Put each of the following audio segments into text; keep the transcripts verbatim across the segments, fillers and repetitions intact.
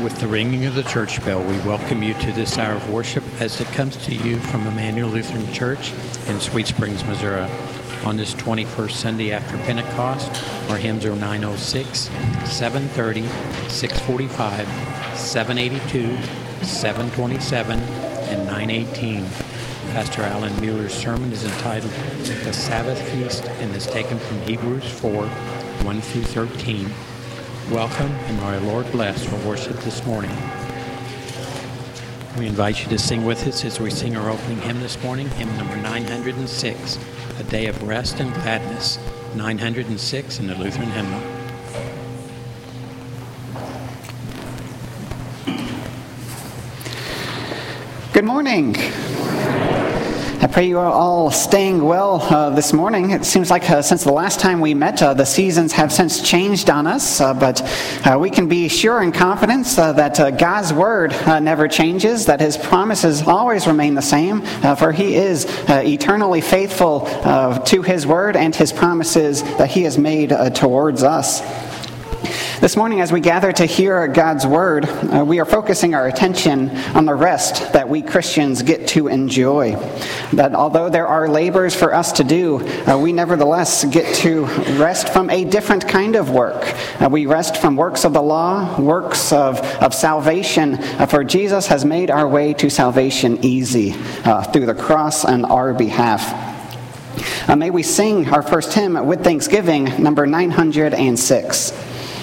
With the ringing of the church bell, we welcome you to this hour of worship as it comes to you from Emmanuel Lutheran Church in Sweet Springs, Missouri. On this twenty-first Sunday after Pentecost, our hymns are nine oh six, seven thirty, six forty-five, seven eighty-two, seven twenty-seven, and nine eighteen. Pastor Alan Mueller's sermon is entitled The Sabbath Feast and is taken from Hebrews four, one through thirteen. Welcome, and may our Lord bless our worship this morning. We invite you to sing with us as we sing our opening hymn this morning, hymn number nine hundred six, A Day of Rest and Gladness, nine hundred six in the Lutheran Hymnal. Good morning. I pray you are all staying well uh, this morning. It seems like uh, since the last time we met, uh, the seasons have since changed on us, uh, but uh, we can be sure in confidence uh, that uh, God's Word uh, never changes, that His promises always remain the same, uh, for He is uh, eternally faithful uh, to His Word and His promises that He has made uh, towards us. This morning, as we gather to hear God's Word, uh, we are focusing our attention on the rest that we Christians get to enjoy. That although there are labors for us to do, uh, we nevertheless get to rest from a different kind of work. Uh, we rest from works of the law, works of, of salvation, uh, for Jesus has made our way to salvation easy uh, through the cross on our behalf. Uh, may we sing our first hymn with thanksgiving, number nine hundred six.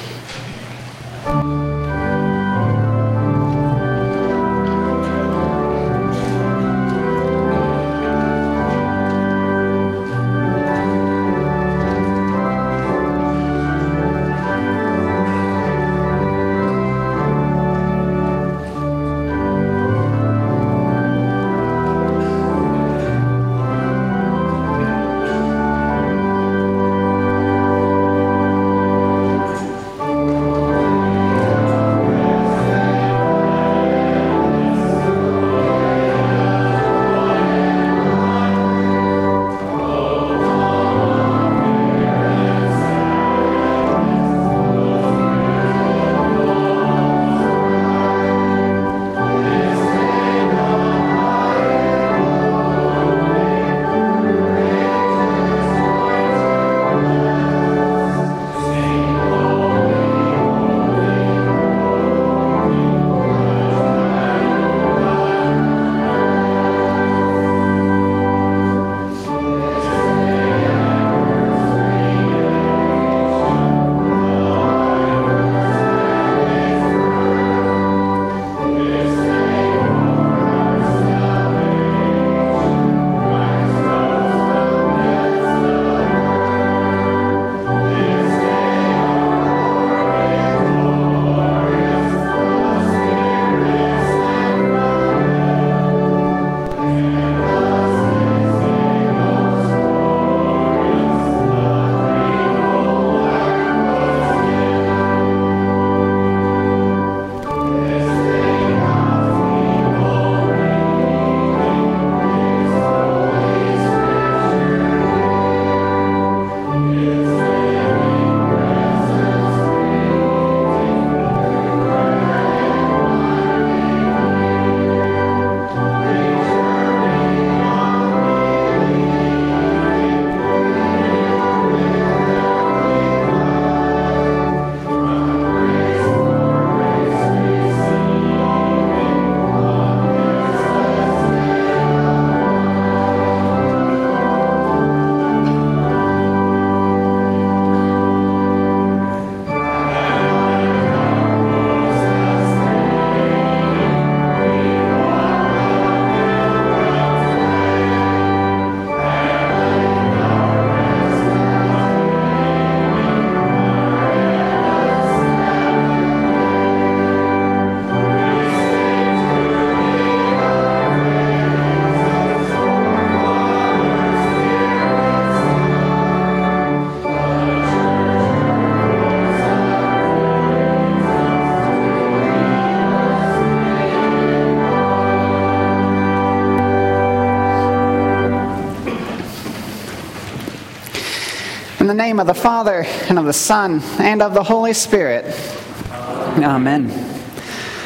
the name of the Father, and of the Son, and of the Holy Spirit. Amen.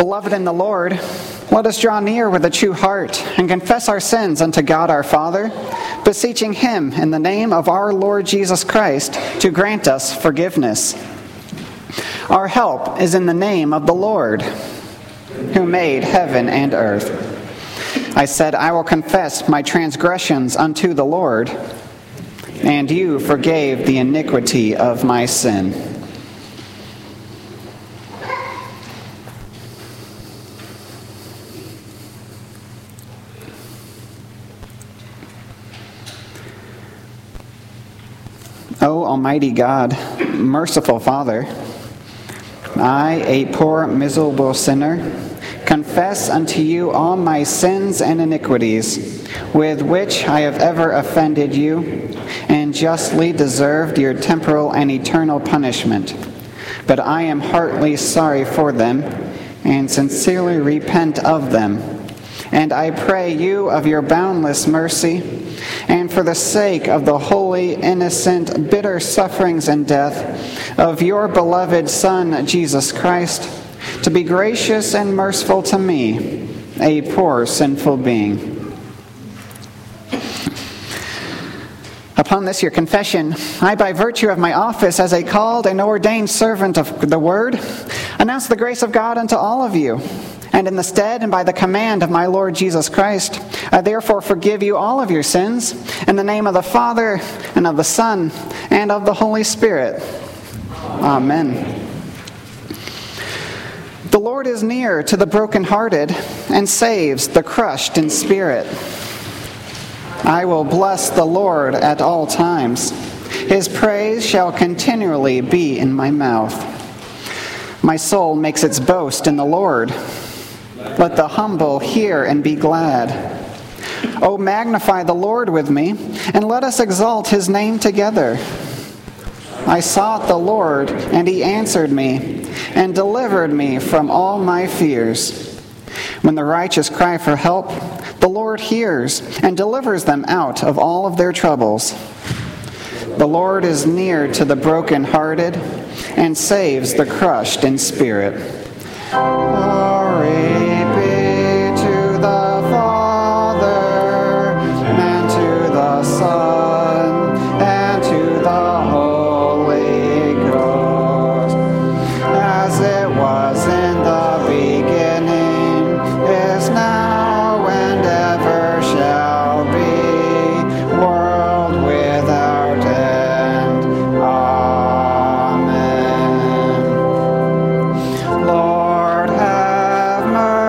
Beloved in the Lord, let us draw near with a true heart and confess our sins unto God our Father, beseeching him in the name of our Lord Jesus Christ to grant us forgiveness. Our help is in the name of the Lord, who made heaven and earth. I said, I will confess my transgressions unto the Lord, and you forgave the iniquity of my sin. O Almighty God, merciful Father, I, a poor, miserable sinner, confess unto you all my sins and iniquities, with which I have ever offended you, and justly deserved your temporal and eternal punishment. But I am heartily sorry for them, and sincerely repent of them. And I pray you of your boundless mercy, and for the sake of the holy, innocent, bitter sufferings and death of your beloved Son, Jesus Christ, to be gracious and merciful to me, a poor, sinful being. Upon this your confession, I, by virtue of my office as a called and ordained servant of the Word, announce the grace of God unto all of you. And in the stead and by the command of my Lord Jesus Christ, I therefore forgive you all of your sins, in the name of the Father, and of the Son, and of the Holy Spirit. Amen. The Lord is near to the brokenhearted, and saves the crushed in spirit. I will bless the Lord at all times. His praise shall continually be in my mouth. My soul makes its boast in the Lord. Let the humble hear and be glad. O magnify the Lord with me, and let us exalt his name together. I sought the Lord, and he answered me, and delivered me from all my fears. When the righteous cry for help, the Lord hears, and delivers them out of all of their troubles. The Lord is near to the brokenhearted, and saves the crushed in spirit. Glory be to the Father, and to the Son, and to the Holy Ghost, as it was in the beginning, is now, and ever shall be, world without end. Amen. Lord, have mercy.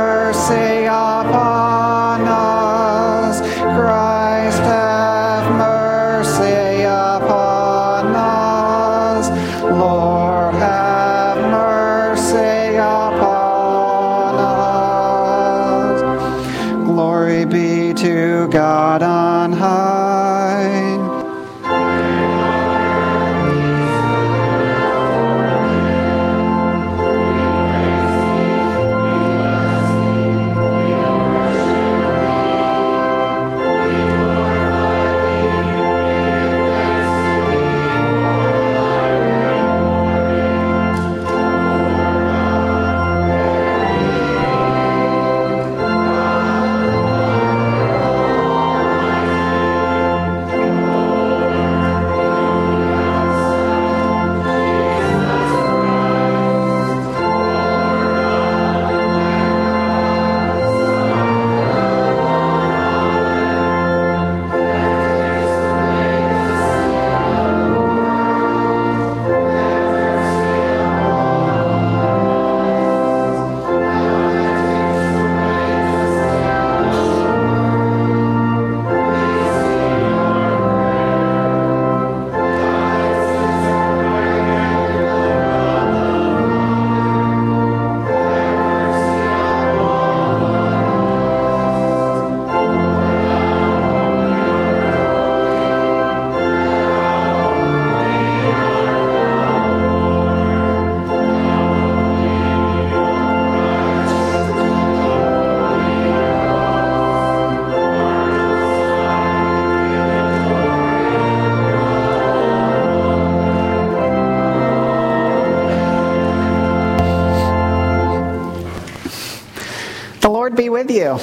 Lord be with you.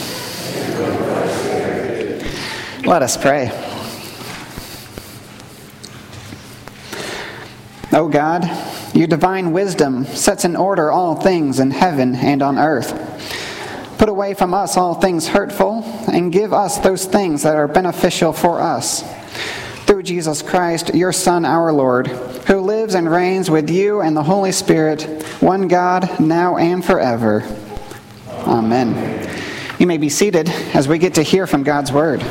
Let us pray. O God, your divine wisdom sets in order all things in heaven and on earth. Put away from us all things hurtful, and give us those things that are beneficial for us. Through Jesus Christ, your Son, our Lord, who lives and reigns with you and the Holy Spirit, one God, now and forever. Amen. You may be seated as we get to hear from God's Word.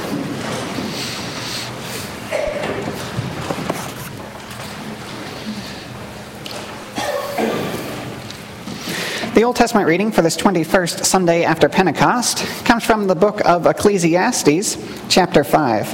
The Old Testament reading for this twenty-first Sunday after Pentecost comes from the book of Ecclesiastes, chapter five.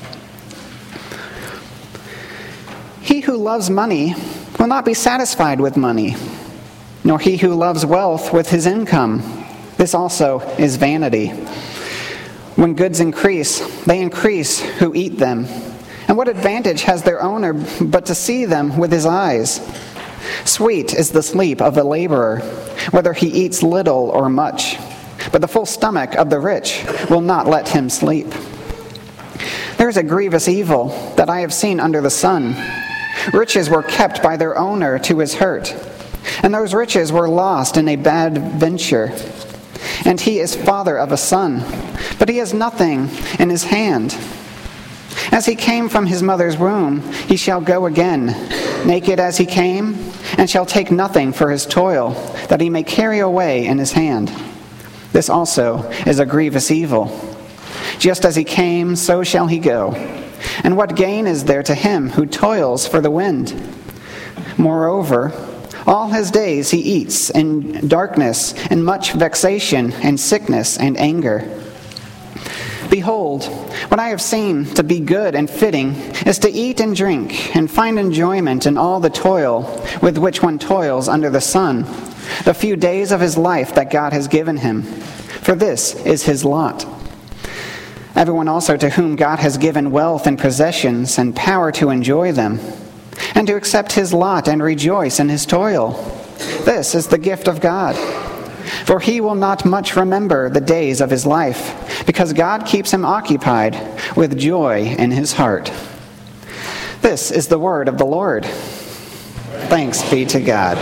He who loves money will not be satisfied with money, nor he who loves wealth with his income. This also is vanity. When goods increase, they increase who eat them. And what advantage has their owner but to see them with his eyes? Sweet is the sleep of a laborer, whether he eats little or much. But the full stomach of the rich will not let him sleep. There is a grievous evil that I have seen under the sun. Riches were kept by their owner to his hurt, and those riches were lost in a bad venture. And he is father of a son, but he has nothing in his hand. As he came from his mother's womb, he shall go again, naked as he came, and shall take nothing for his toil, that he may carry away in his hand. This also is a grievous evil. Just as he came, so shall he go. And what gain is there to him who toils for the wind? Moreover, all his days he eats in darkness and much vexation and sickness and anger. Behold, what I have seen to be good and fitting is to eat and drink and find enjoyment in all the toil with which one toils under the sun, the few days of his life that God has given him. For this is his lot. Everyone also to whom God has given wealth and possessions and power to enjoy them, and to accept his lot and rejoice in his toil. This is the gift of God. For he will not much remember the days of his life, because God keeps him occupied with joy in his heart. This is the word of the Lord. Thanks be to God.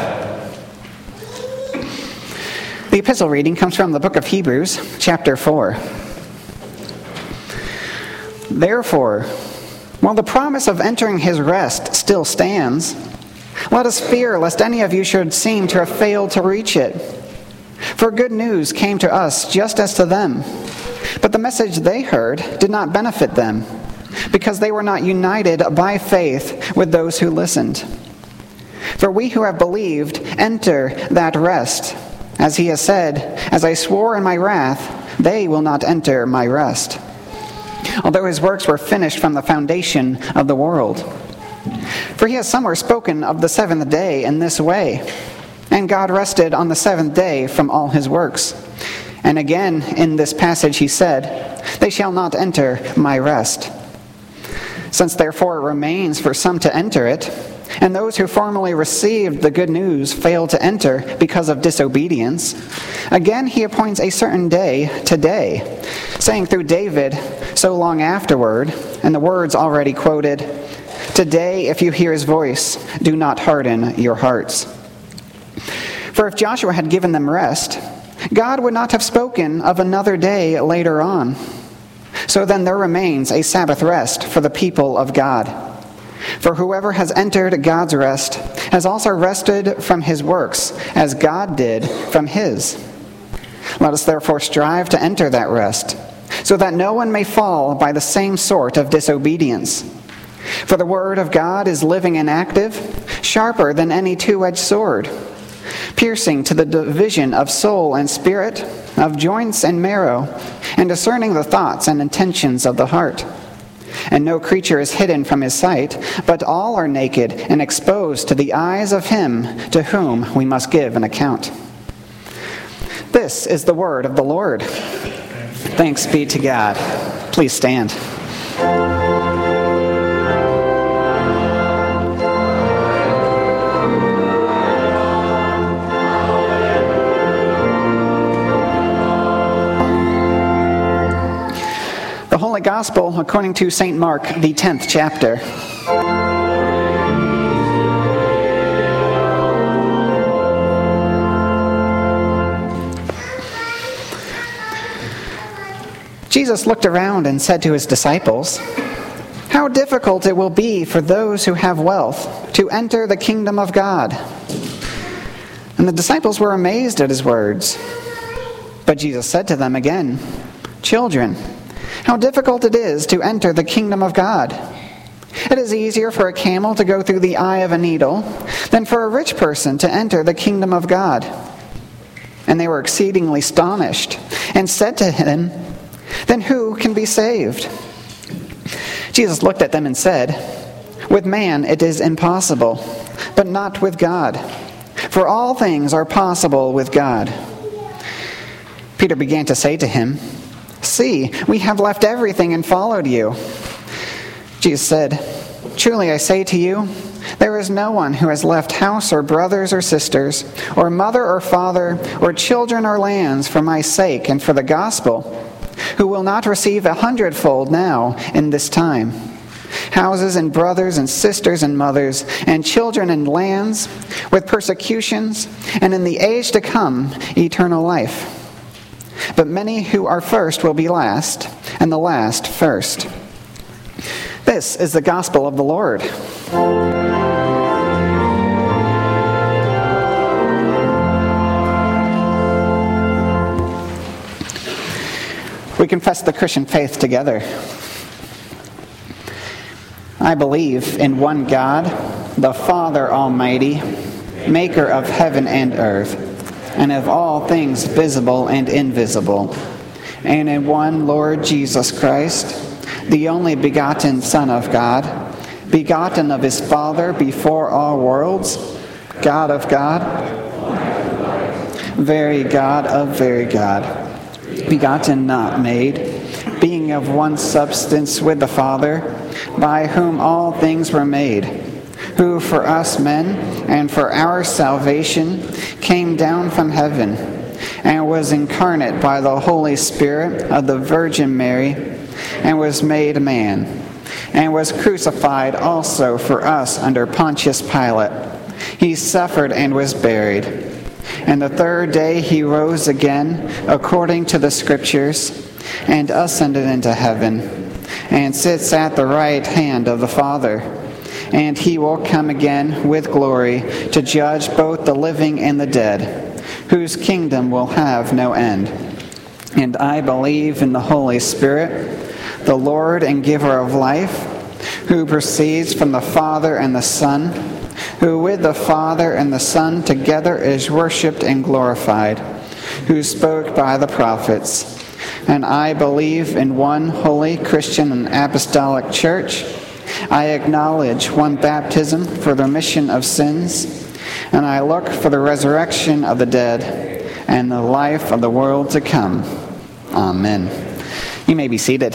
The epistle reading comes from the book of Hebrews, chapter four. Therefore, while the promise of entering his rest still stands, let us fear lest any of you should seem to have failed to reach it. For good news came to us just as to them, but the message they heard did not benefit them, because they were not united by faith with those who listened. For we who have believed enter that rest, as he has said, "As I swore in my wrath, they will not enter my rest," although his works were finished from the foundation of the world. For he has somewhere spoken of the seventh day in this way, "And God rested on the seventh day from all his works." And again in this passage he said, "They shall not enter my rest." Since therefore it remains for some to enter it, and those who formerly received the good news failed to enter because of disobedience, again he appoints a certain day today, saying through David so long afterward, and the words already quoted, "Today if you hear his voice, do not harden your hearts." For if Joshua had given them rest, God would not have spoken of another day later on. So then there remains a Sabbath rest for the people of God. For whoever has entered God's rest has also rested from his works, as God did from his. Let us therefore strive to enter that rest, so that no one may fall by the same sort of disobedience. For the word of God is living and active, sharper than any two-edged sword, piercing to the division of soul and spirit, of joints and marrow, and discerning the thoughts and intentions of the heart. And no creature is hidden from his sight, but all are naked and exposed to the eyes of him to whom we must give an account. This is the word of the Lord. Thanks be to God. Please stand. Gospel according to Saint Mark, the tenth chapter. Jesus looked around and said to his disciples, "How difficult it will be for those who have wealth to enter the kingdom of God." And the disciples were amazed at his words. But Jesus said to them again, "Children, how difficult it is to enter the kingdom of God. It is easier for a camel to go through the eye of a needle than for a rich person to enter the kingdom of God." And they were exceedingly astonished and said to him, "Then who can be saved?" Jesus looked at them and said, "With man it is impossible, but not with God. For all things are possible with God." Peter began to say to him, "See, we have left everything and followed you." Jesus said, "Truly I say to you, there is no one who has left house or brothers or sisters, or mother or father, or children or lands for my sake and for the gospel, who will not receive a hundredfold now in this time, houses and brothers and sisters and mothers and children and lands, with persecutions, and in the age to come eternal life. But many who are first will be last, and the last first." This is the gospel of the Lord. We confess the Christian faith together. I believe in one God, the Father Almighty, maker of heaven and earth, and of all things visible and invisible, and in one Lord Jesus Christ, the only begotten Son of God, begotten of his Father before all worlds, God of God, very God of very God, begotten, not made, being of one substance with the Father, by whom all things were made, who for us men and for our salvation came down from heaven, and was incarnate by the Holy Spirit of the Virgin Mary, and was made man, and was crucified also for us under Pontius Pilate. He suffered and was buried. And the third day he rose again, according to the Scriptures, and ascended into heaven, and sits at the right hand of the Father. And he will come again with glory to judge both the living and the dead, whose kingdom will have no end. And I believe in the Holy Spirit, the Lord and giver of life, who proceeds from the Father and the Son, who with the Father and the Son together is worshipped and glorified, who spoke by the prophets. And I believe in one holy Christian and apostolic church. I acknowledge one baptism for the remission of sins, and I look for the resurrection of the dead and the life of the world to come. Amen. You may be seated.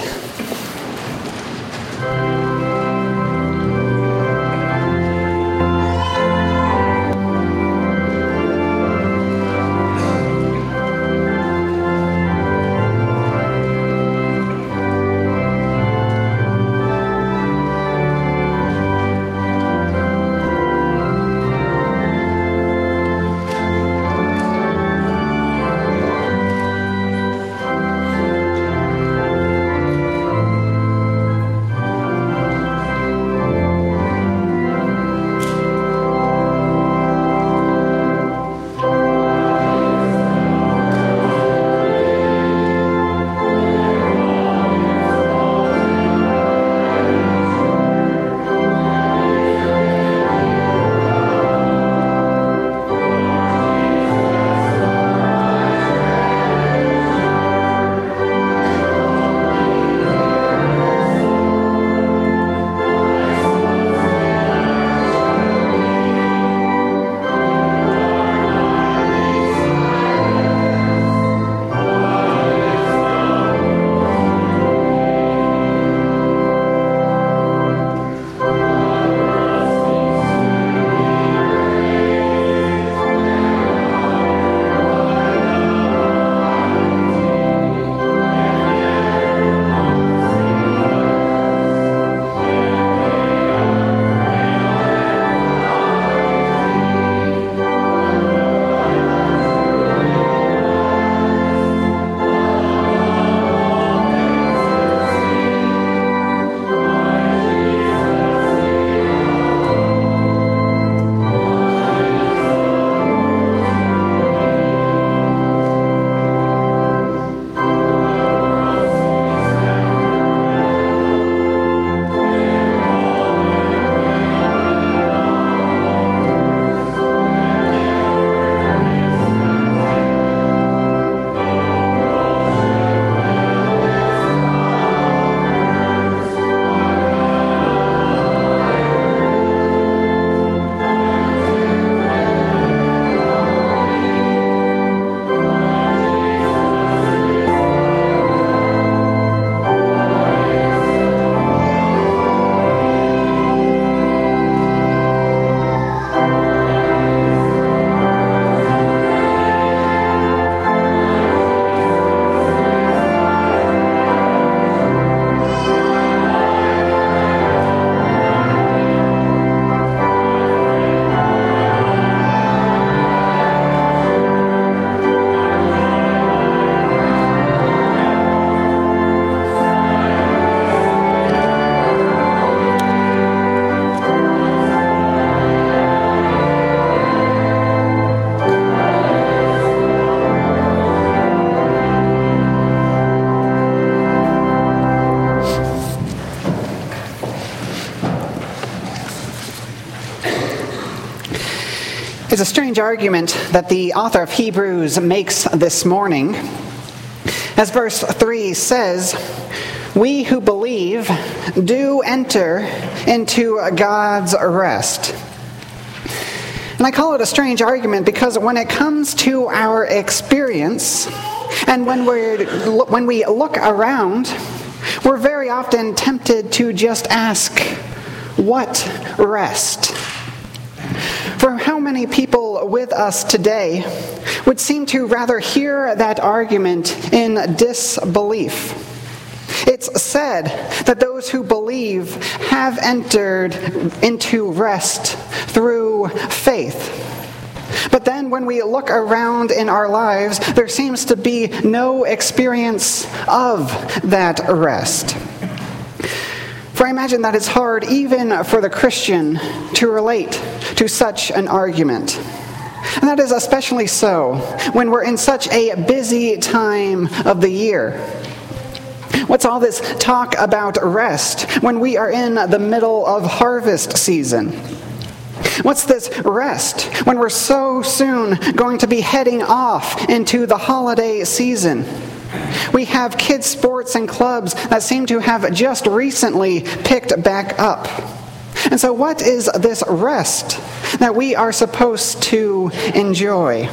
It's a strange argument that the author of Hebrews makes this morning. As verse three says, "We who believe do enter into God's rest." And I call it a strange argument because when it comes to our experience, and when we're when we look around, we're very often tempted to just ask, what rest? For how many people with us today would seem to rather hear that argument in disbelief? It's said that those who believe have entered into rest through faith. But then when we look around in our lives, there seems to be no experience of that rest. For I imagine that it's hard even for the Christian to relate to such an argument. And that is especially so when we're in such a busy time of the year. What's all this talk about rest when we are in the middle of harvest season? What's this rest when we're so soon going to be heading off into the holiday season? We have kids' sports and clubs that seem to have just recently picked back up. And so what is this rest that we are supposed to enjoy?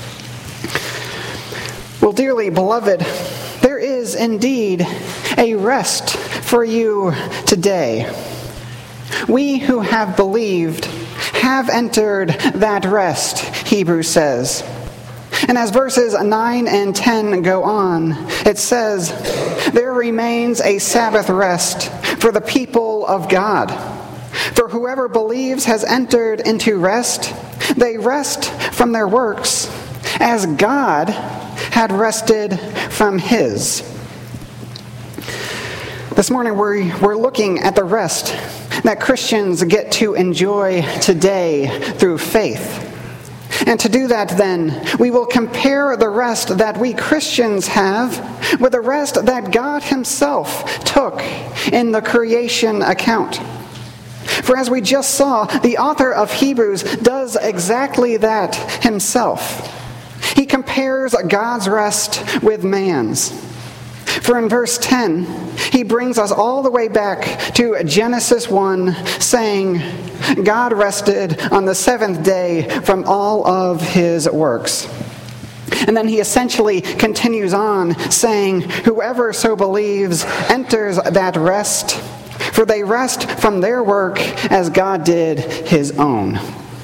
Well, dearly beloved, there is indeed a rest for you today. We who have believed have entered that rest, Hebrews says. And as verses nine and ten go on, it says, "There remains a Sabbath rest for the people of God. For whoever believes has entered into rest. They rest from their works, as God had rested from his." This morning we're, we're looking at the rest that Christians get to enjoy today through faith. And to do that then, we will compare the rest that we Christians have with the rest that God himself took in the creation account. For as we just saw, the author of Hebrews does exactly that himself. He compares God's rest with man's. For in verse ten, he brings us all the way back to Genesis one, saying, "God rested on the seventh day from all of his works." And then he essentially continues on, saying, "Whoever so believes enters that rest, for they rest from their work as God did his own."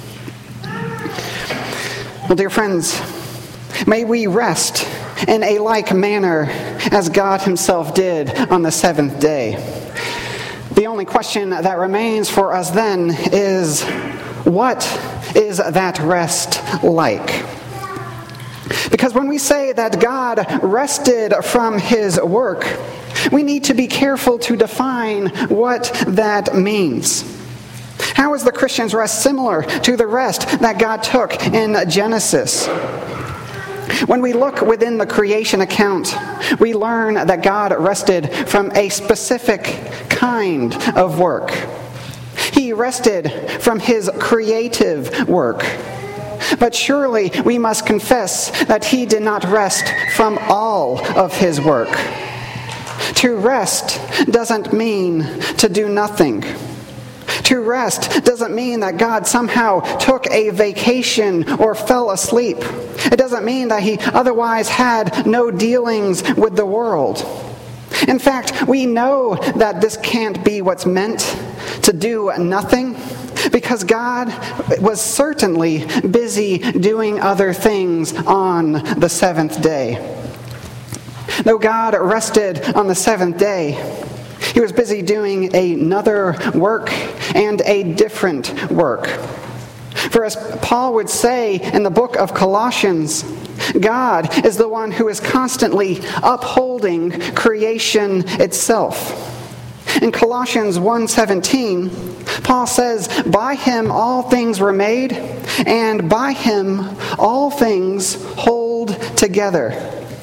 Well, dear friends, may we rest in a like manner as God himself did on the seventh day. The only question that remains for us then is, what is that rest like? Because when we say that God rested from his work, we need to be careful to define what that means. How is the Christian's rest similar to the rest that God took in Genesis? When we look within the creation account, we learn that God rested from a specific kind of work. He rested from his creative work. But surely we must confess that he did not rest from all of his work. To rest doesn't mean to do nothing. To rest doesn't mean that God somehow took a vacation or fell asleep. It doesn't mean that he otherwise had no dealings with the world. In fact, we know that this can't be what's meant, to do nothing, because God was certainly busy doing other things on the seventh day. Though God rested on the seventh day, he was busy doing another work and a different work. For as Paul would say in the book of Colossians, God is the one who is constantly upholding creation itself. In Colossians one seventeen, Paul says, "By him all things were made, and by him all things hold together."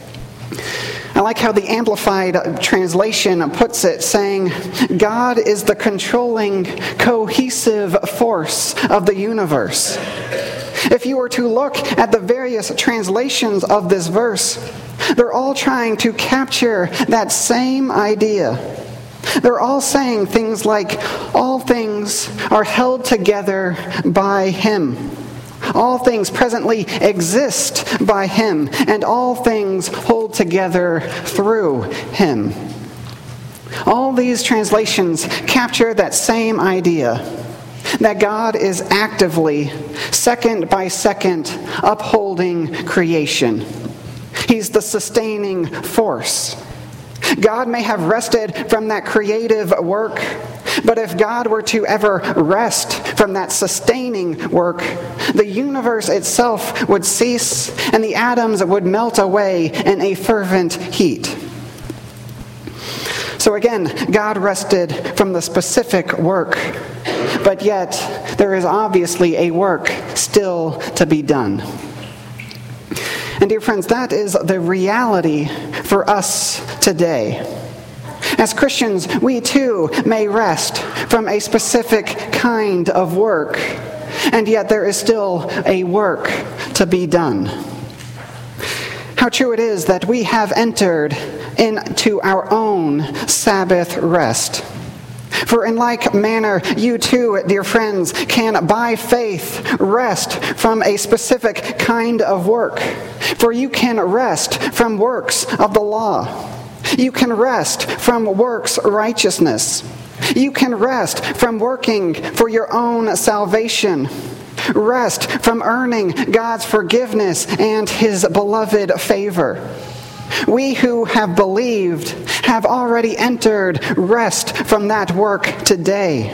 I like how the Amplified translation puts it, saying, God is the controlling, cohesive force of the universe. If you were to look at the various translations of this verse, they're all trying to capture that same idea. They're all saying things like, all things are held together by Him. All things presently exist by Him, and all things hold together through Him. All these translations capture that same idea, that God is actively, second by second, upholding creation. He's the sustaining force. God may have rested from that creative work, but if God were to ever rest from that sustaining work, the universe itself would cease and the atoms would melt away in a fervent heat. So again, God rested from the specific work, but yet there is obviously a work still to be done. And dear friends, that is the reality for us today. As Christians, we too may rest from a specific kind of work, and yet there is still a work to be done. How true it is that we have entered into our own Sabbath rest. For in like manner, you too, dear friends, can by faith rest from a specific kind of work. For you can rest from works of the law. You can rest from works righteousness. You can rest from working for your own salvation. Rest from earning God's forgiveness and His beloved favor. We who have believed have already entered rest from that work today.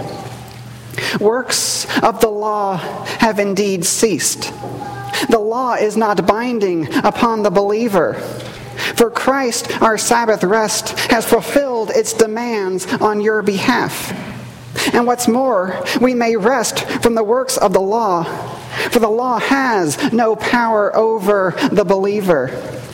Works of the law have indeed ceased. The law is not binding upon the believer. For Christ, our Sabbath rest, has fulfilled its demands on your behalf. And what's more, we may rest from the works of the law, for the law has no power over the believer.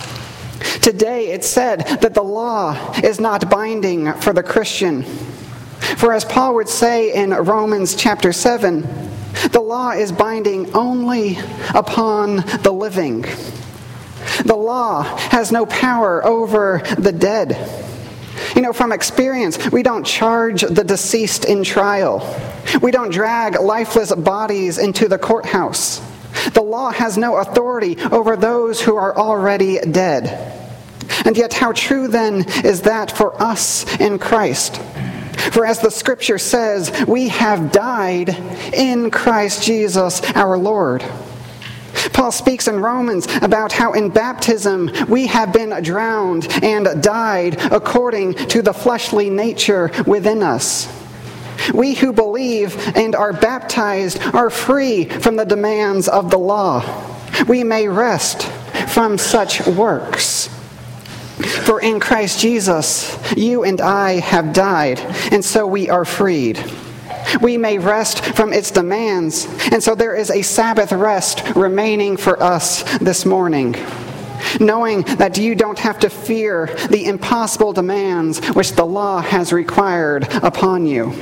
Today it's said that the law is not binding for the Christian. For as Paul would say in Romans chapter seven, the law is binding only upon the living. The law has no power over the dead. You know, from experience, we don't charge the deceased in trial. We don't drag lifeless bodies into the courthouse. The law has no authority over those who are already dead. And yet how true then is that for us in Christ? For as the Scripture says, we have died in Christ Jesus our Lord. Paul speaks in Romans about how in baptism we have been drowned and died according to the fleshly nature within us. We who believe and are baptized are free from the demands of the law. We may rest from such works. For in Christ Jesus, you and I have died, and so we are freed. We may rest from its demands, and so there is a Sabbath rest remaining for us this morning, knowing that you don't have to fear the impossible demands which the law has required upon you.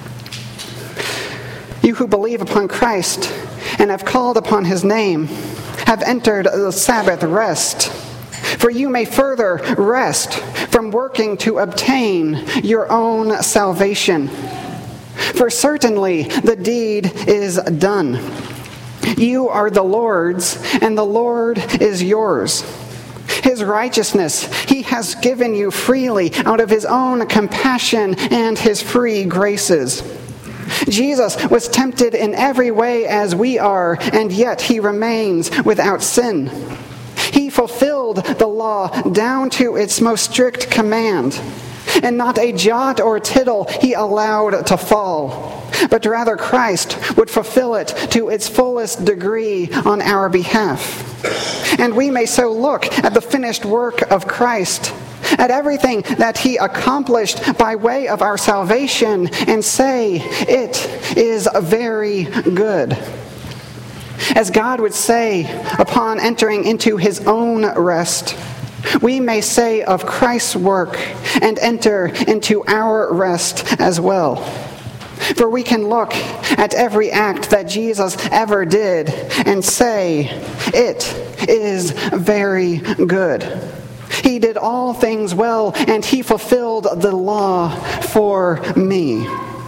You who believe upon Christ and have called upon His name have entered the Sabbath rest. For you may further rest from working to obtain your own salvation. For certainly the deed is done. You are the Lord's, and the Lord is yours. His righteousness He has given you freely out of His own compassion and His free graces. Jesus was tempted in every way as we are, and yet He remains without sin. He fulfilled the law down to its most strict command, and not a jot or tittle He allowed to fall, but rather Christ would fulfill it to its fullest degree on our behalf. And we may so look at the finished work of Christ, at everything that He accomplished by way of our salvation, and say, it is very good. As God would say upon entering into His own rest, we may say of Christ's work and enter into our rest as well. For we can look at every act that Jesus ever did and say, it is very good. He did all things well, and he fulfilled the law for me.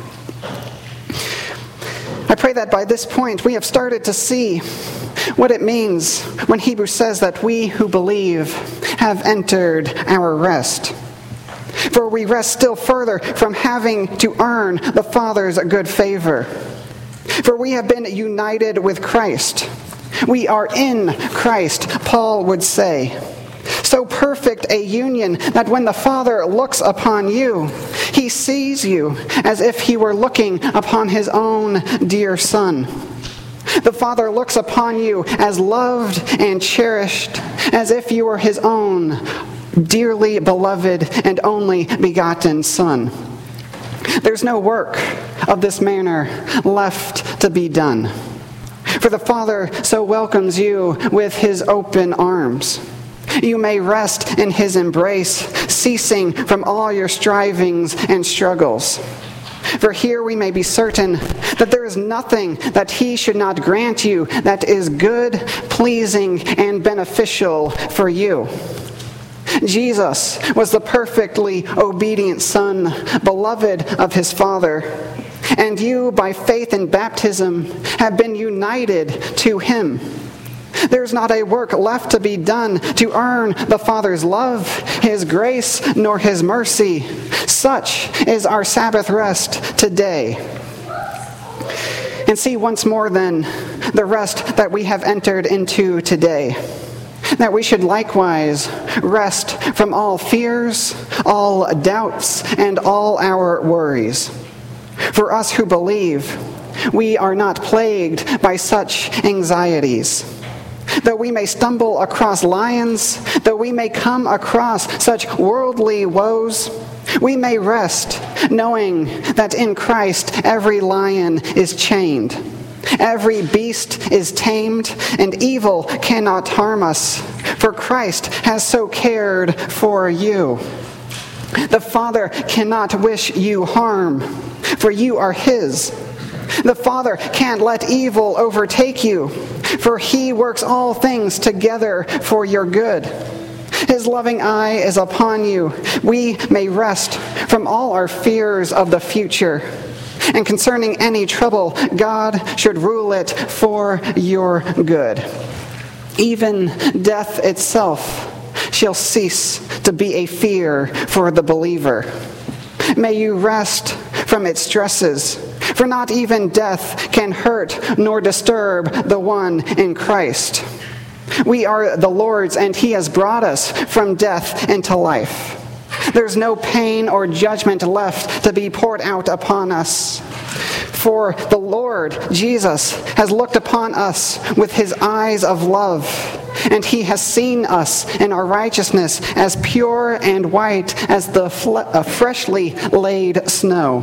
I pray that by this point we have started to see what it means when Hebrews says that we who believe have entered our rest. For we rest still further from having to earn the Father's good favor. For we have been united with Christ. We are in Christ, Paul would say. So perfect a union that when the Father looks upon you, he sees you as if he were looking upon his own dear Son. The Father looks upon you as loved and cherished, as if you were his own dearly beloved and only begotten Son. There's no work of this manner left to be done. For the Father so welcomes you with his open arms. You may rest in his embrace, ceasing from all your strivings and struggles. For here we may be certain that there is nothing that he should not grant you that is good, pleasing, and beneficial for you. Jesus was the perfectly obedient Son, beloved of his Father. And you, by faith in baptism, have been united to him. There's not a work left to be done to earn the Father's love, his grace, nor his mercy. Such is our Sabbath rest today. And see once more then the rest that we have entered into today. That we should likewise rest from all fears, all doubts, and all our worries. For us who believe, we are not plagued by such anxieties. Though we may stumble across lions, though we may come across such worldly woes, we may rest knowing that in Christ every lion is chained. Every beast is tamed, and evil cannot harm us, for Christ has so cared for you. The Father cannot wish you harm, for you are his. The Father can't let evil overtake you, for he works all things together for your good. His loving eye is upon you. We may rest from all our fears of the future. And concerning any trouble, God should rule it for your good. Even death itself shall cease to be a fear for the believer. May you rest from its stresses, for not even death can hurt nor disturb the one in Christ. We are the Lord's, and he has brought us from death into life. There's no pain or judgment left to be poured out upon us. For the Lord Jesus has looked upon us with his eyes of love, and he has seen us in our righteousness as pure and white as the fle- uh, freshly laid snow.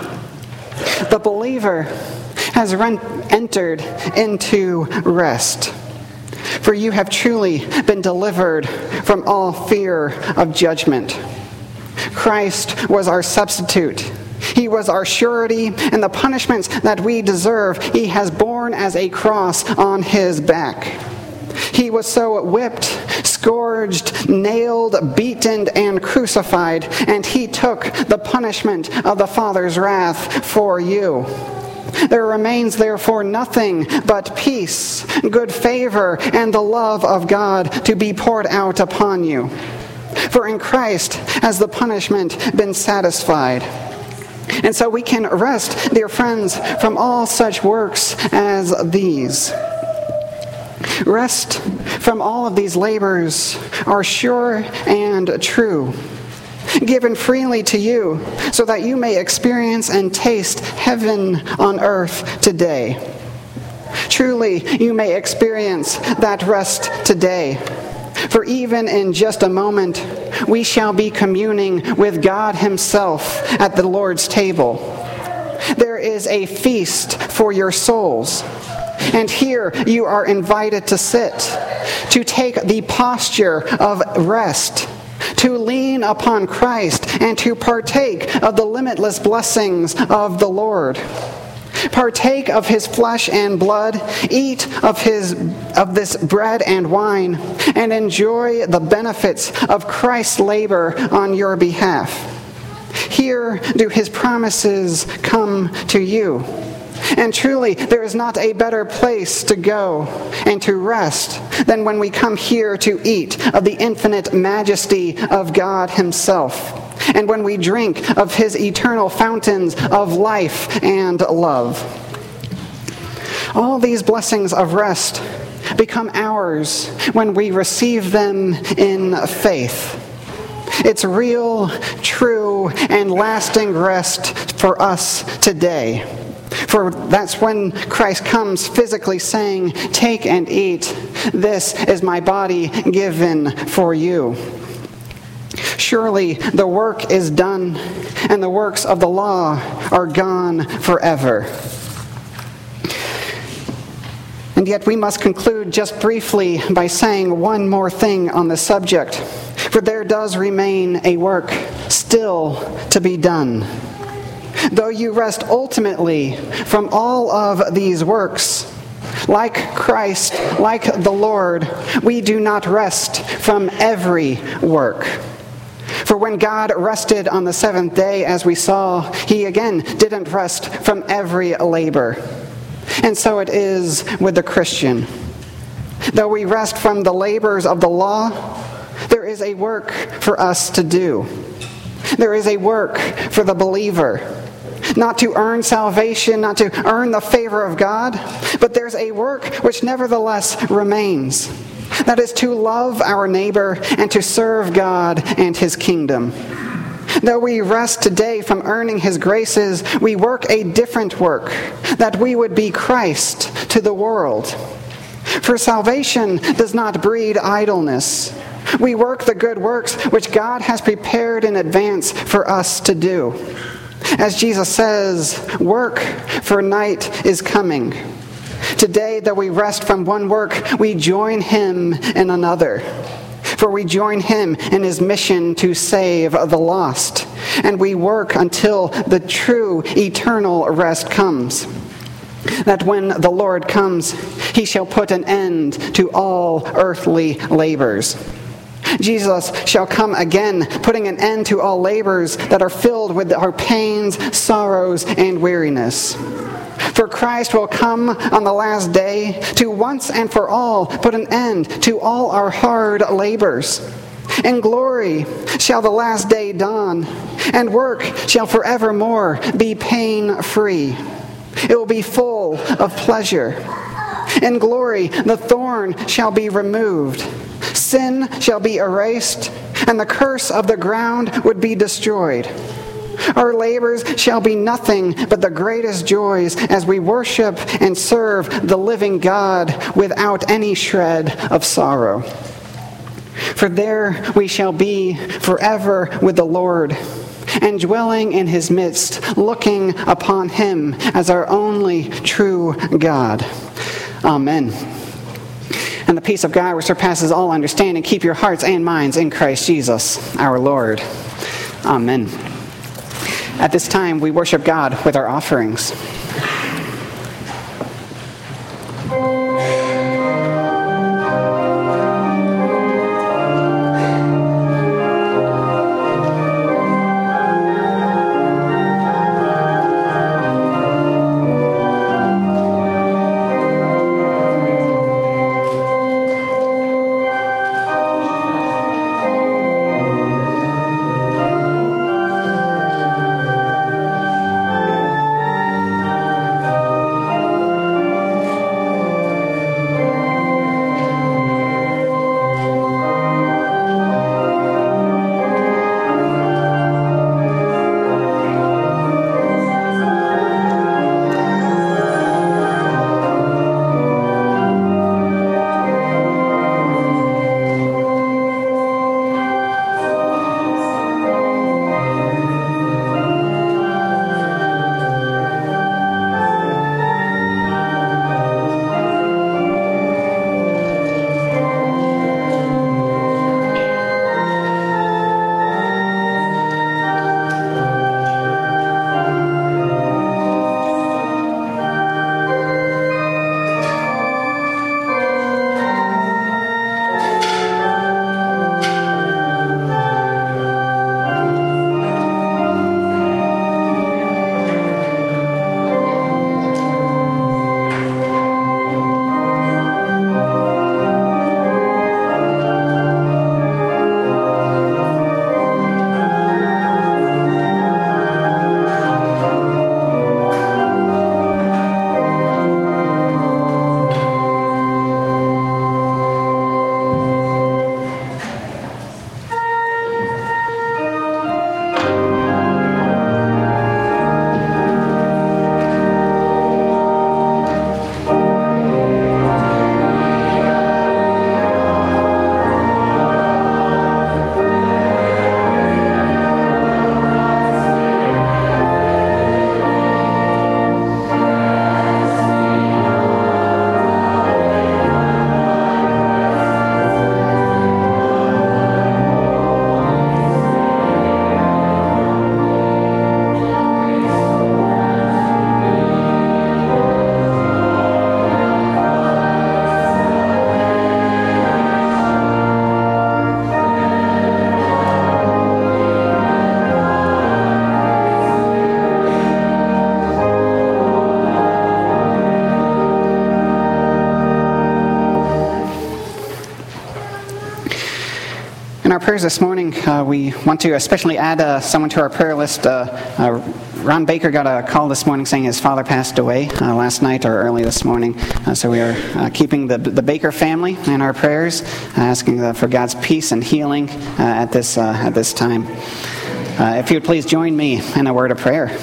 The believer has run- entered into rest. For you have truly been delivered from all fear of judgment. Christ was our substitute. He was our surety, and the punishments that we deserve he has borne as a cross on his back. He was so whipped, scourged, nailed, beaten, and crucified, and he took the punishment of the Father's wrath for you. There remains therefore nothing but peace, good favor, and the love of God to be poured out upon you. For in Christ has the punishment been satisfied. And so we can rest, dear friends, from all such works as these. Rest from all of these labors are sure and true, given freely to you, so that you may experience and taste heaven on earth today. Truly, you may experience that rest today. For even in just a moment, we shall be communing with God himself at the Lord's table. There is a feast for your souls. And here you are invited to sit, to take the posture of rest, to lean upon Christ and to partake of the limitless blessings of the Lord. Partake of his flesh and blood, eat of his of this bread and wine, and enjoy the benefits of Christ's labor on your behalf. Here do his promises come to you. And truly, there is not a better place to go and to rest than when we come here to eat of the infinite majesty of God himself, and when we drink of his eternal fountains of life and love. All these blessings of rest become ours when we receive them in faith. It's real, true, and lasting rest for us today. For that's when Christ comes physically saying, "Take and eat. This is my body given for you." Surely the work is done, and the works of the law are gone forever. And yet we must conclude just briefly by saying one more thing on the subject, for there does remain a work still to be done. Though you rest ultimately from all of these works, like Christ, like the Lord, we do not rest from every work. For when God rested on the seventh day, as we saw, he again didn't rest from every labor. And so it is with the Christian. Though we rest from the labors of the law, there is a work for us to do. There is a work for the believer. Not to earn salvation, not to earn the favor of God, but there's a work which nevertheless remains. That is to love our neighbor and to serve God and his kingdom. Though we rest today from earning his graces, we work a different work, that we would be Christ to the world. For salvation does not breed idleness. We work the good works which God has prepared in advance for us to do. As Jesus says, "Work, for night is coming." Today, though we rest from one work, we join him in another. For we join him in his mission to save the lost, and we work until the true eternal rest comes. That when the Lord comes, he shall put an end to all earthly labors. Jesus shall come again, putting an end to all labors that are filled with our pains, sorrows, and weariness. For Christ will come on the last day to once and for all put an end to all our hard labors. In glory shall the last day dawn, and work shall forevermore be pain-free. It will be full of pleasure. In glory the thorn shall be removed. Sin shall be erased, and the curse of the ground would be destroyed. Our labors shall be nothing but the greatest joys as we worship and serve the living God without any shred of sorrow. For there we shall be forever with the Lord, and dwelling in his midst, looking upon him as our only true God. Amen. And the peace of God which surpasses all understanding, keep your hearts and minds in Christ Jesus, our Lord. Amen. At this time, we worship God with our offerings. In our prayers this morning, uh, we want to especially add uh, someone to our prayer list. Uh, uh, Ron Baker got a call this morning saying his father passed away uh, last night or early this morning. Uh, so we are uh, keeping the, the Baker family in our prayers, uh, asking uh, for God's peace and healing uh, at this uh, at this time. Uh, if you would please join me in a word of prayer.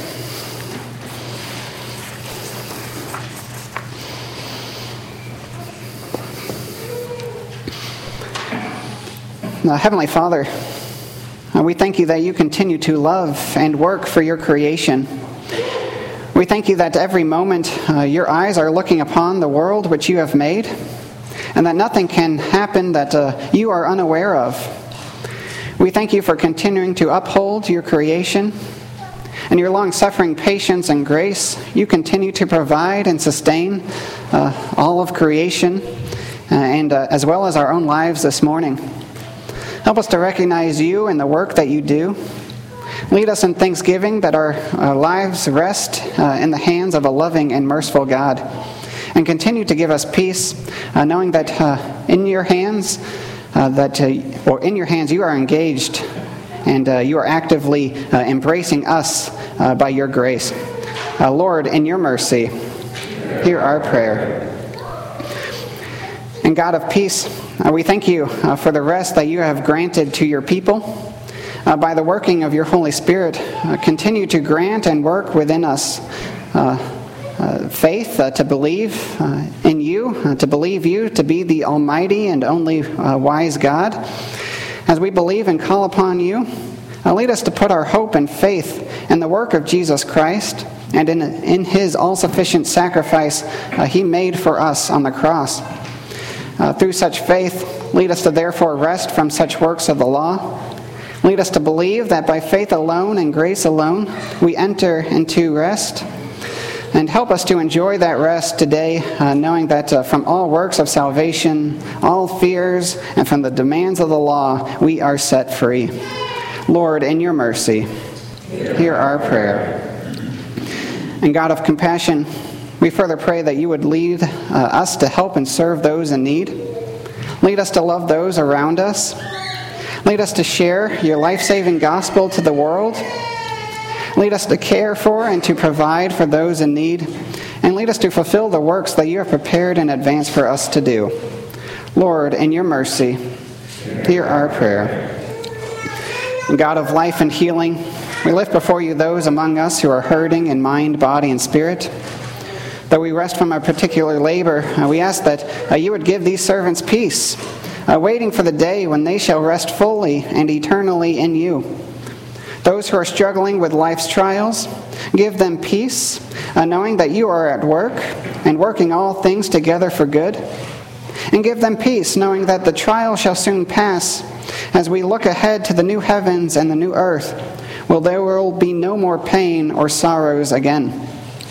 Uh, Heavenly Father, uh, we thank you that you continue to love and work for your creation. We thank you that every moment uh, your eyes are looking upon the world which you have made, and that nothing can happen that uh, you are unaware of. We thank you for continuing to uphold your creation, and your long-suffering patience and grace. You continue to provide and sustain uh, all of creation, uh, and uh, as well as our own lives this morning. Help us to recognize you and the work that you do. Lead us in thanksgiving that our, our lives rest uh, in the hands of a loving and merciful God. And continue to give us peace, uh, knowing that uh, in your hands, uh, that uh, or in your hands you are engaged, and uh, you are actively uh, embracing us uh, by your grace. Uh, Lord, in your mercy, hear our prayer. And God of peace, uh, we thank you uh, for the rest that you have granted to your people. Uh, by the working of your Holy Spirit, uh, continue to grant and work within us uh, uh, faith uh, to believe uh, in you, uh, to believe you to be the almighty and only uh, wise God. As we believe and call upon you, uh, lead us to put our hope and faith in the work of Jesus Christ and in, in his all-sufficient sacrifice uh, he made for us on the cross. Uh, through such faith, lead us to therefore rest from such works of the law. Lead us to believe that by faith alone and grace alone, we enter into rest. And help us to enjoy that rest today, uh, knowing that uh, from all works of salvation, all fears, and from the demands of the law, we are set free. Lord, in your mercy, hear our prayer. And God of compassion, we further pray that you would lead uh, us to help and serve those in need. Lead us to love those around us. Lead us to share your life-saving gospel to the world. Lead us to care for and to provide for those in need. And lead us to fulfill the works that you have prepared in advance for us to do. Lord, in your mercy, hear our prayer. And God of life and healing, we lift before you those among us who are hurting in mind, body, and spirit. Though we rest from our particular labor, uh, we ask that uh, you would give these servants peace, uh, waiting for the day when they shall rest fully and eternally in you. Those who are struggling with life's trials, give them peace, uh, knowing that you are at work and working all things together for good. And give them peace, knowing that the trial shall soon pass as we look ahead to the new heavens and the new earth, where there will be no more pain or sorrows again.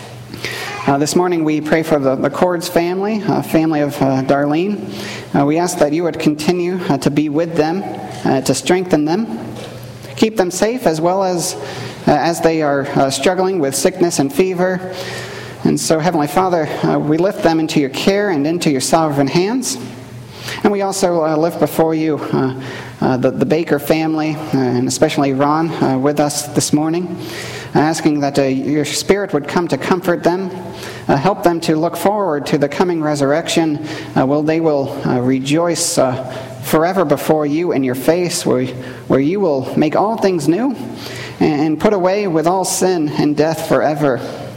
Uh, this morning we pray for the, the Cords family, uh, family of uh, Darlene. Uh, we ask that you would continue uh, to be with them, uh, to strengthen them, keep them safe as well as uh, as they are uh, struggling with sickness and fever. And so, Heavenly Father, uh, we lift them into your care and into your sovereign hands. And we also uh, lift before you uh, uh, the, the Baker family, uh, and especially Ron uh, with us this morning, asking that uh, your Spirit would come to comfort them, uh, help them to look forward to the coming resurrection, uh, where they will uh, rejoice uh, forever before you in your face, where, where you will make all things new and put away with all sin and death forever.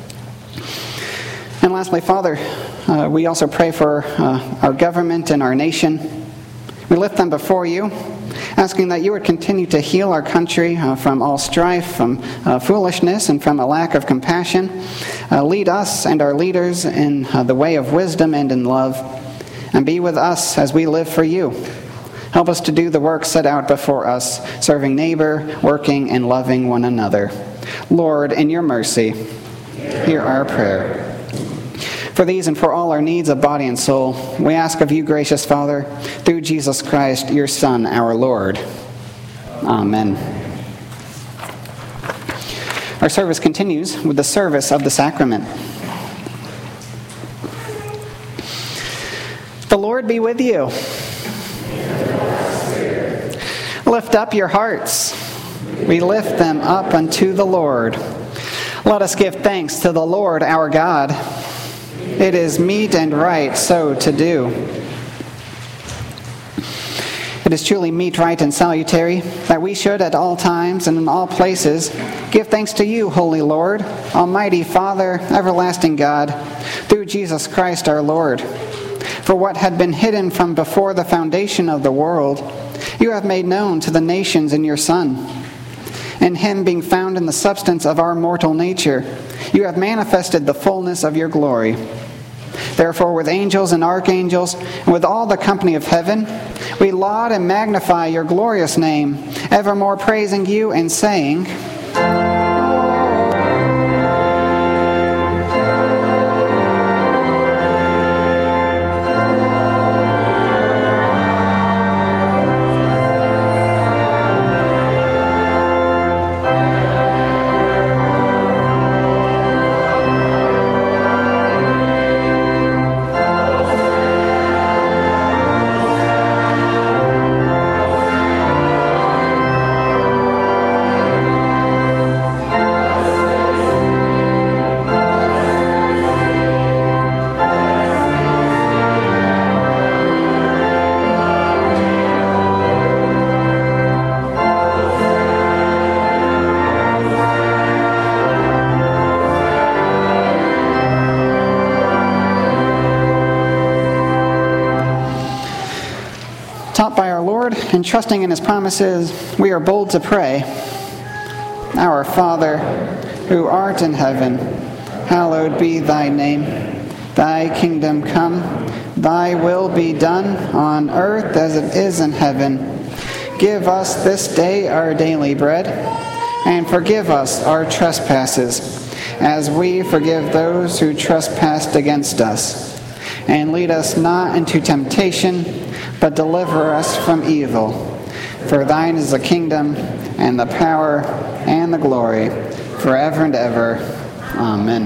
And lastly, Father, uh, we also pray for uh, our government and our nation. We lift them before you, asking that you would continue to heal our country uh, from all strife, from uh, foolishness, and from a lack of compassion. Uh, lead us and our leaders in uh, the way of wisdom and in love, and be with us as we live for you. Help us to do the work set out before us, serving neighbor, working, and loving one another. Lord, in your mercy, hear our prayer. For these and for all our needs of body and soul, we ask of you, gracious Father, through Jesus Christ, your Son, our Lord. Amen. Our service continues with the service of the sacrament. The Lord be with you. Lift up your hearts. We lift them up unto the Lord. Let us give thanks to the Lord our God. It is meet and right so to do. It is truly meet, right, and salutary that we should at all times and in all places give thanks to you, Holy Lord, Almighty Father, everlasting God, through Jesus Christ our Lord. For what had been hidden from before the foundation of the world, you have made known to the nations in your Son. In him being found in the substance of our mortal nature, you have manifested the fullness of your glory. Therefore, with angels and archangels, and with all the company of heaven, we laud and magnify your glorious name, evermore praising you and saying, Taught by our Lord and trusting in his promises, we are bold to pray. Our Father, who art in heaven, hallowed be thy name. Thy kingdom come, thy will be done on earth as it is in heaven. Give us this day our daily bread, and forgive us our trespasses, as we forgive those who trespass against us. And lead us not into temptation, but deliver us from evil. For thine is the kingdom, and the power, and the glory, forever and ever. Amen.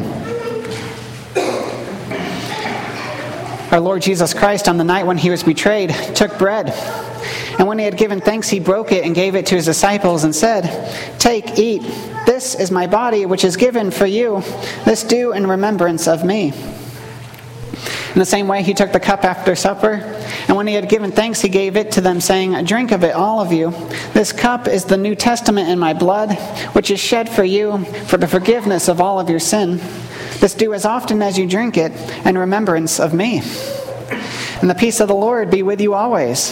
Our Lord Jesus Christ, on the night when he was betrayed, took bread. And when he had given thanks, he broke it and gave it to his disciples and said, "Take, eat. This is my body, which is given for you. This do in remembrance of me." In the same way, he took the cup after supper, and when he had given thanks, he gave it to them, saying, "Drink of it, all of you. This cup is the New Testament in my blood, which is shed for you for the forgiveness of all of your sin. This do as often as you drink it in remembrance of me." And the peace of the Lord be with you always.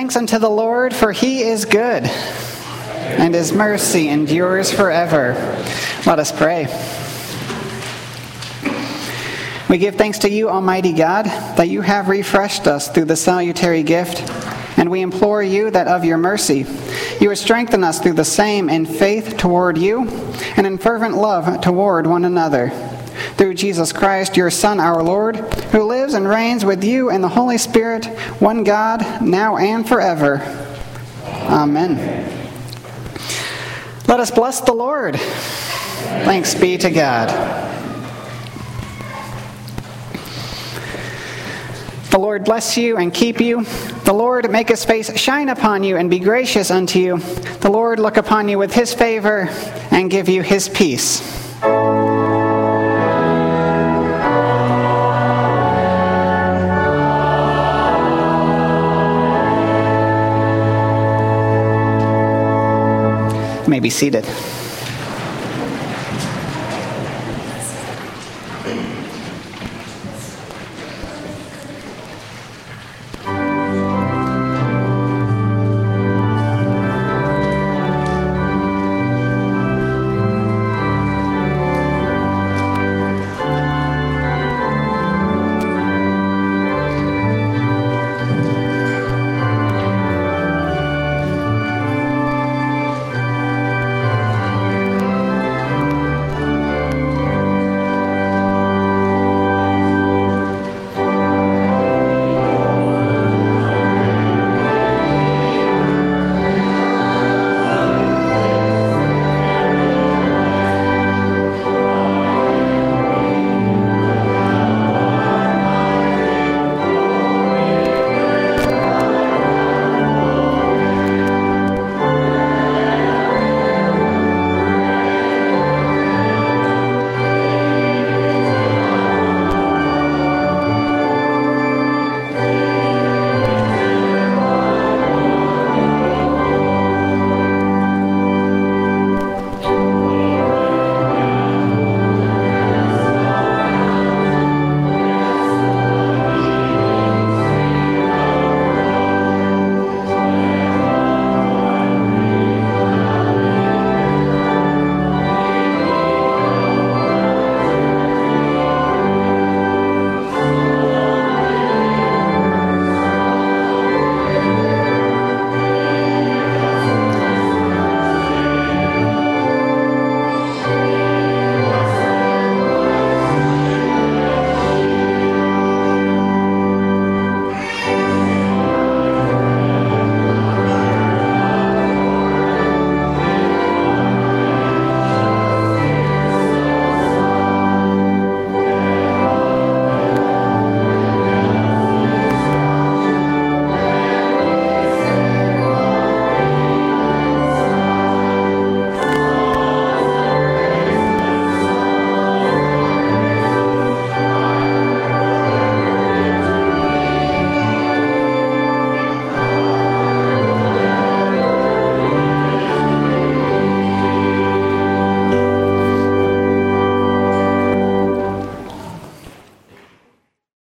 thanks unto the Lord, for he is good, and his mercy endures forever. Let us pray. We give thanks to you, Almighty God, that you have refreshed us through the salutary gift, and we implore you that of your mercy you would strengthen us through the same in faith toward you and in fervent love toward one another. Through Jesus Christ, your Son, our Lord, who lives and reigns with you in the Holy Spirit, one God, now and forever. Amen. Let us bless the Lord. Thanks be to God. The Lord bless you and keep you. The Lord make his face shine upon you and be gracious unto you. The Lord look upon you with his favor and give you his peace. You may be seated.